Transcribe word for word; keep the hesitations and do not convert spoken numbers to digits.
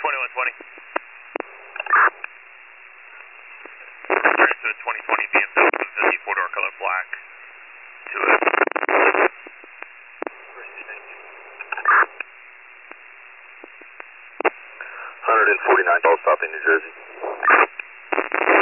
twenty-one twenty. Turn into a twenty twenty B M W with the four-door color black to it. one forty-nine, Ball stopping New Jersey.